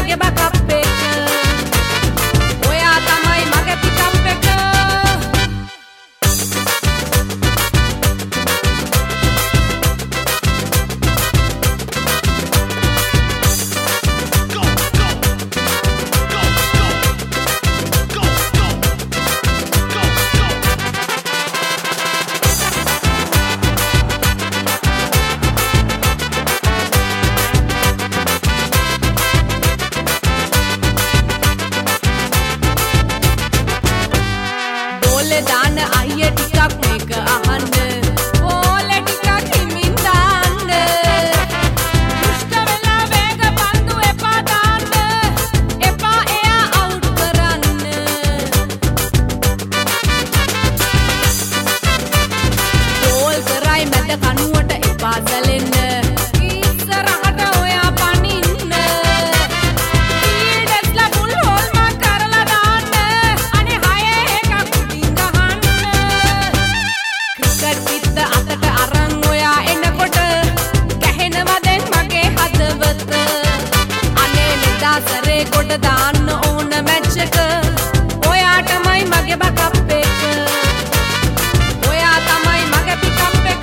මගේ බකප් එක ඔයා තමයි මගේ පිකප් එක දාන අයියේ ටිකක් මේක අහන්න ඕලේ ටිකක් හිමින් දාන්න දුෂ්ට වෙලා වේග පන්දු එපා දාන්න එපා එයා අවුට් කරන්න ගෝල් කරයි මැද කනුවට එපා සැලෙන්න ඉස්සරහට ඔයා පනින්න ඊඩස්ලා මුල් හෝල් මා කරලා දාන්න අනේ හයේ එකක් පිත්ත අතට අරන් ඔයා එනකොට ගැහෙනවා දැන් මගේ හදවත අනේ නිදාසරේ කොට දාන්න ඕන මැච් එක ඔයාටමයි මගේ බකප් එක ඔයා තමයි මගේ පිකප් එක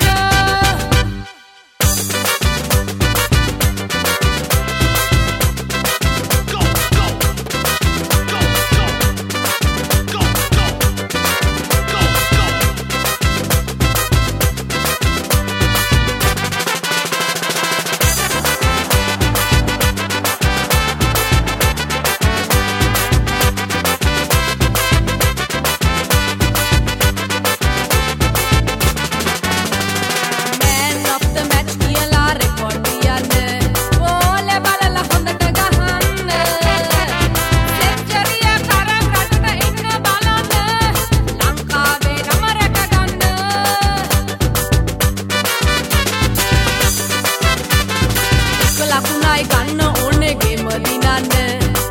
ලකුණයි ගන්න ඕනේ ගෙම දිනන්න